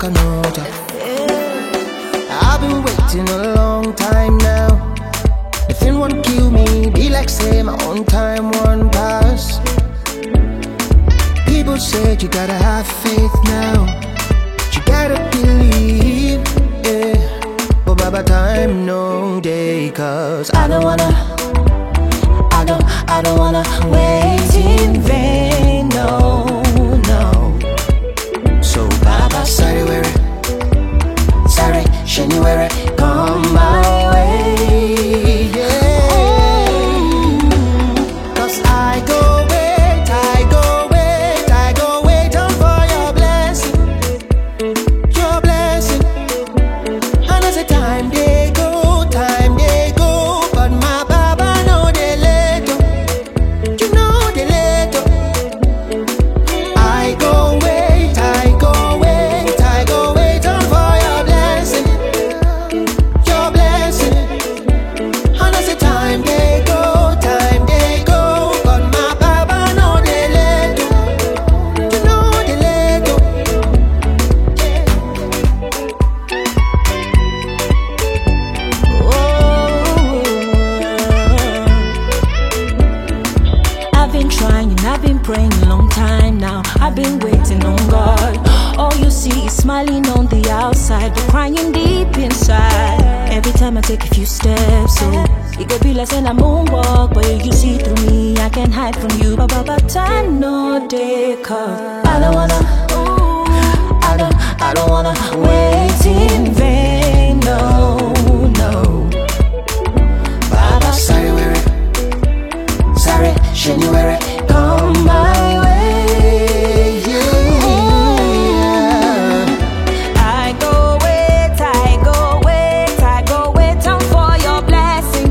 like a note. I've been waiting a long time now. Nothing won't kill me, be like say my own time won't pass. People said you gotta have faith now, you gotta believe, yeah. But by time no day, cause I don't wanna wait in vain, no, no. So Baba, sorry, January, come my way, yeah. Cause I go wait on for your blessing. And as the time they go, but my Baba know they later, you know they later. I go wait on for your blessing. And as the time they go, but my Baba know they later, you know they later. I've been trying, I've been praying a long time now. I've been waiting on God. All you see is smiling on the outside, but crying deep inside. Every time I take a few steps, so it could be like saying I'm moonwalk, but you see through me, I can't hide from you. But time no day, cause I don't wanna wait in vain, no, no. Baba, sorry, January, come my way, yeah. I go wait on for your blessing.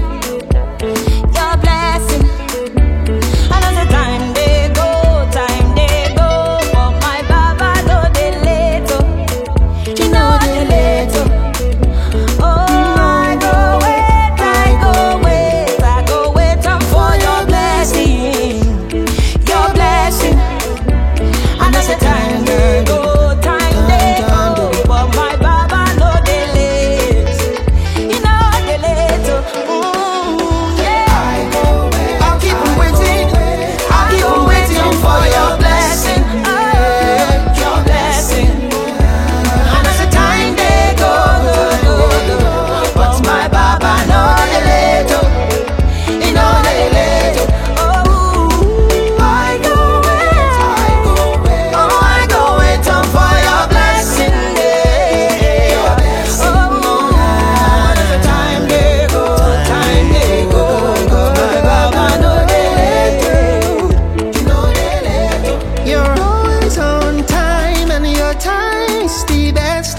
And as the time they go, but my Baba know they later, you know they later. Oh, I go wait on for your blessing, And as the time they go, but my Baba know they late, you know they later. I'll keep on waiting for your blessing, your blessing. And as the time they go, but my Baba know they later, you know they later. I go wait on for your blessing, your blessing. And as the time they go, but my Baba know they later, you know they later. You're always on time, and your time's the best,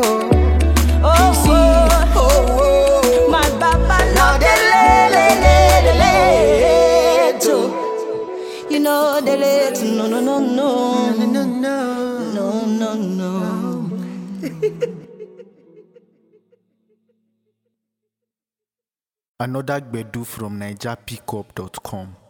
My Baba know they late, you know they late. No. Another Gbedu from NigerPickup.com.